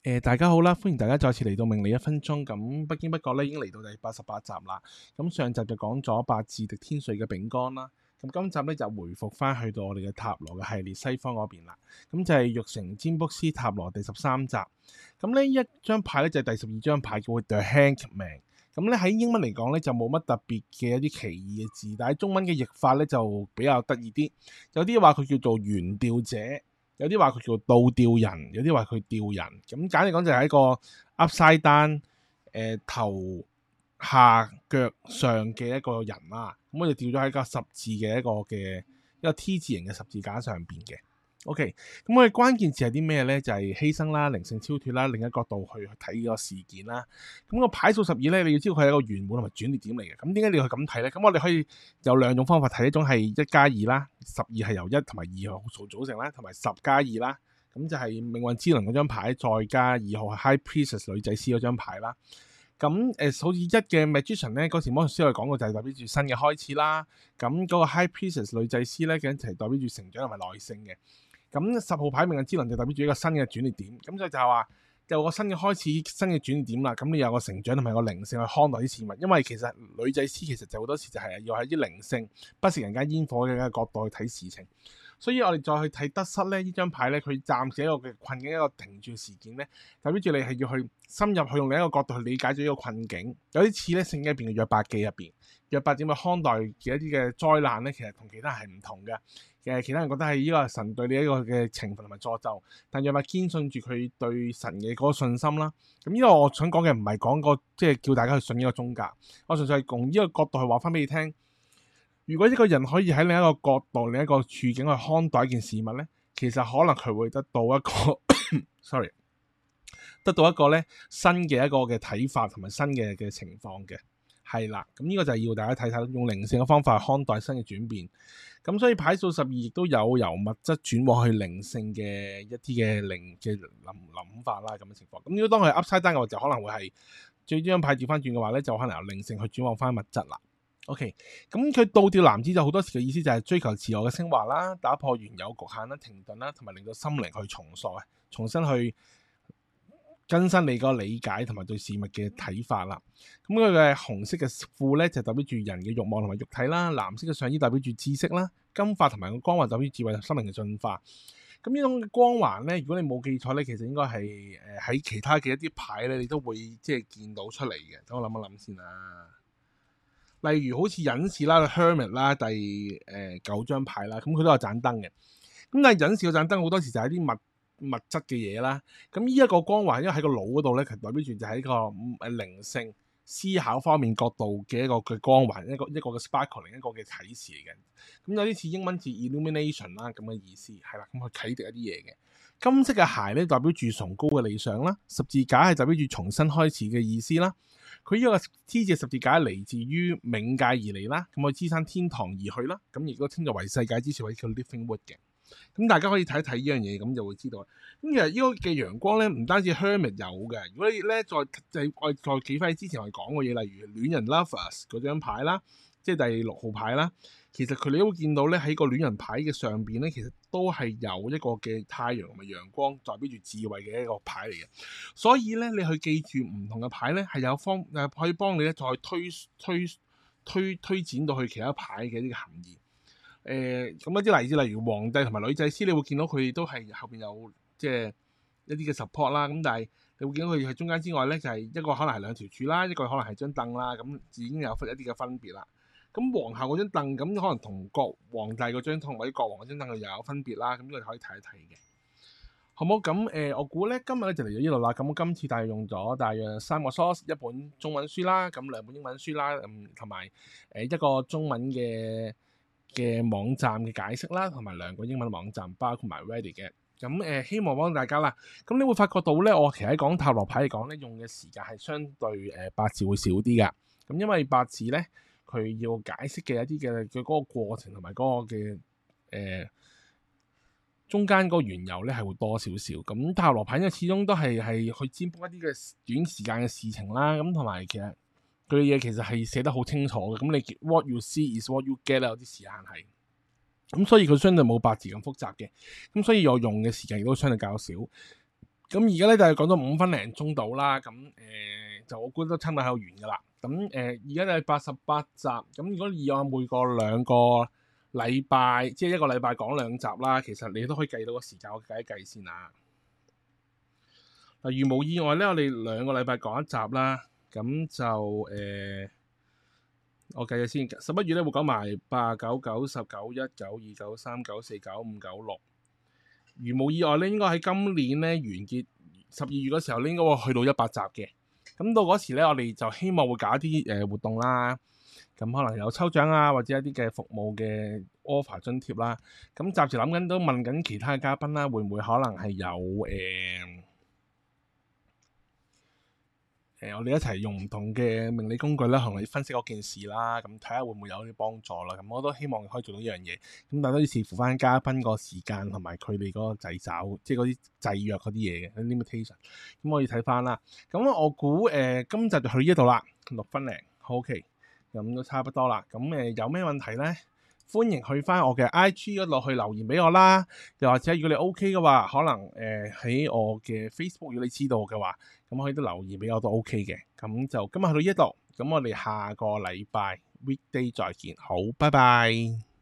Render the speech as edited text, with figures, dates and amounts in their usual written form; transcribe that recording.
大家好啦，歡迎大家再次嚟到命理一分鐘。咁不經不覺咧，已經嚟到第88集啦。咁上集就講咗八字敵天髓嘅丙干啦。咁今集咧就回復翻去到我哋嘅塔羅嘅系列西方嗰邊啦。咁就係玉成占卜師塔羅第13集。咁呢一張牌咧就係第12張牌，叫 The Hangman。咁咧喺英文嚟講咧就冇乜特別嘅一啲奇異嘅字，但係中文嘅譯法咧就比較得意啲。有啲話佢叫做懸吊者。有啲話佢叫倒吊人，有啲話佢吊人。咁簡單嚟講就係一個 upside down，頭下腳上嘅一個人啦。咁我就吊咗喺個十字嘅一個 T 字形嘅十字架上邊嘅。OK， 咁我哋關鍵字係啲咩咧？就係犧牲啦、靈性超脫啦，另一個角度去睇呢個事件啦。咁個牌數12咧，你要知道佢係一個圓滿同埋轉捩點嚟嘅。咁點解你要去咁睇咧？咁我哋可以有兩種方法睇，一種係1+2啦，12係由1同埋2號組成啦，同埋10+2啦。咁就係命運之輪嗰張牌，再加2號係 High Priestess 女祭司嗰張牌啦。咁好似1嘅 Magician 咧，嗰時魔術師我哋講過就係代表住新嘅開始啦。咁嗰個 High Priestess 女祭司咧，其實係代表住成長同埋耐性嘅。咁10號牌命運之輪就代表住一個新嘅轉捩點，咁所以就係話有個新嘅開始、新嘅轉捩點啦。咁你有個成長同埋個靈性去看待啲事物，因為其實女祭司其實就好多時就係要喺啲靈性不食人間煙火嘅角度去睇事情。所以我哋再去睇得失咧，呢張牌咧，佢暫時一個嘅困境，一個停住事件咧，代表住你係要去深入去用另一個角度去理解咗呢個困境。有啲似咧聖經入邊嘅約伯記入邊，約伯點去看待嘅一啲嘅災難咧，其實同其他人係唔同嘅。其他人覺得係呢個神對你一個嘅懲罰同埋詛咒，但約伯堅信住佢對神嘅嗰個信心啦。咁呢個我想講嘅唔係講個即係叫大家去信呢個宗教，我純粹係用呢個角度去話翻俾你聽。如果一個人可以喺另一個角度、另一個處境去看待一件事物咧，其實可能佢會得到一個sorry， 得到一個咧新嘅一個嘅睇法同埋新嘅情況嘅。係啦，咁呢個就係要大家睇睇，用靈性嘅方法去看待新嘅轉變。咁所以牌數12亦都有由物質轉往去靈性嘅一啲嘅靈嘅諗法啦，咁嘅情況。咁如果當佢 upside down 嘅話，就可能會係最呢張牌調翻轉嘅話咧，就可能由靈性去轉往翻物質啦。OK， 咁佢倒吊男子就好多時嘅意思就係追求自我嘅升華啦，打破原有局限啦、停頓啦，同埋令到心靈去重塑啊，重新去更新你個理解同埋對事物嘅睇法啦。咁佢嘅紅色嘅褲咧就代表住人嘅慾望同埋肉體啦，藍色嘅上衣代表住知識啦，金髮同埋個光環代表智慧同心靈嘅進化。咁呢種光環咧，如果你冇記錯咧，其實應該係喺其他嘅一啲牌咧，你都會即係見到出嚟嘅。等我諗一諗先啊。例如好似隱士啦、Hermit 啦、第9張牌啦，咁佢都有盞燈嘅。咁但係隱士嗰盞燈好多時就係啲物質嘅嘢啦。咁呢一個光環，因為喺個腦嗰度咧，其實代表住就係一個靈性思考方面角度嘅一個嘅光環，一個嘅 sparkling， 一個嘅啟示嚟嘅。咁有啲似英文字 illumination 啦咁嘅意思，係啦，咁去啟迪一啲嘢嘅。金色嘅鞋咧代表住崇高嘅理想啦，十字架係代表住重新開始嘅意思啦。佢呢個 T 字十字架嚟自於冥界而嚟啦，咁去支撐天堂而去啦，咁亦都稱作為世界之柱，或者叫 Living Wood 嘅。咁大家可以睇一睇呢樣嘢，咁就會知道。咁其實呢個嘅陽光咧，唔單止 Hermit 有嘅，如果你咧我再記翻之前我哋講過嘢，例如戀人 Lovers 嗰張牌啦，即係第6號牌啦，其實佢哋都會見到咧喺個戀人牌嘅上邊咧，其實都係有一個嘅太陽同埋陽光代表住智慧嘅一個牌嚟嘅。所以咧，你去記住唔同嘅牌咧，係有可以幫你咧再推展到去其他牌嘅呢個含義。咁一啲例子，例如皇帝同埋女祭司，你會見到佢哋都係後邊有即係一啲嘅 support 啦。咁但係你會見到佢喺中間之外咧，就係一個可能係2條柱啦，一個可能係張凳啦，咁已經有一啲嘅分別啦。咁皇后嗰張凳咁可能同皇帝嗰張同或者國王嗰張凳又有分別啦。咁呢個可以睇一睇嘅。好冇？咁我估咧今日咧就嚟到呢度啦。咁我今次大約用咗大約3個 source， 一本中文書啦，咁2本英文書啦，同埋一個中文嘅網站嘅解釋啦，同埋2個英文網站包括埋 Ready 嘅。咁希望幫大家啦。咁你會發覺到咧，我其實喺講塔羅牌嚟講咧，用嘅時間係相對八字會少啲噶。咁因為八字咧，佢要解釋嘅一啲嘅嗰個過程同埋嗰個嘅中間嗰個緣由咧係會多少少。咁塔羅牌因為始終都係去占卜一啲嘅短時間嘅事情啦。咁同埋其實佢嘅嘢其實係寫得好清楚嘅。咁你 what you see is what you get 啦，有啲時間係。咁所以佢相對冇八字咁複雜嘅。咁所以我用嘅時間亦都相對較少。 咁而家咧就係講到5分零鐘到啦，咁就我估都差唔多喺度完噶啦。咁而家就係88集，咁如果以我每個2個禮拜，即係一個禮拜講2集啦，其實你都可以計到個時間，我計一計先啦。嗱，如無意外咧，我哋2個禮拜講1集啦，咁就我計下先，11月咧會講埋8、9、9、10、9、1、9、2、9、3、9、4、9、5、9、6。如無意外咧，應該喺今年咧完結12月嗰時候咧，應該會去到100集嘅。咁到嗰時咧，我哋就希望會搞一啲活動啦。咁可能有抽獎啊，或者一啲嘅服務嘅 offer 津貼啦。咁暫時諗緊都問緊其他嘅嘉賓啦，會唔會可能係有我哋一齊用唔同嘅命理工具啦，同你分析嗰件事啦，咁睇下會唔會有啲幫助啦。咁我都希望可以做到呢樣嘢。咁但係都要視乎翻嘉賓個時間同埋佢哋嗰個掣肘，即係嗰啲制約嗰啲嘢嘅 limitation。咁我要睇翻啦。咁我估今集就去呢度啦，6分零，好 OK。咁都差不多啦。咁有咩問題咧？歡迎去翻我嘅 IG 嗰度去留言俾我啦。又或者如果你 OK 嘅話，可能喺我嘅 Facebook 如果你知道嘅話，咁可以都留言俾我都 OK 嘅。咁就今日去到呢度，咁我哋下個禮拜 weekday 再見。好，拜拜。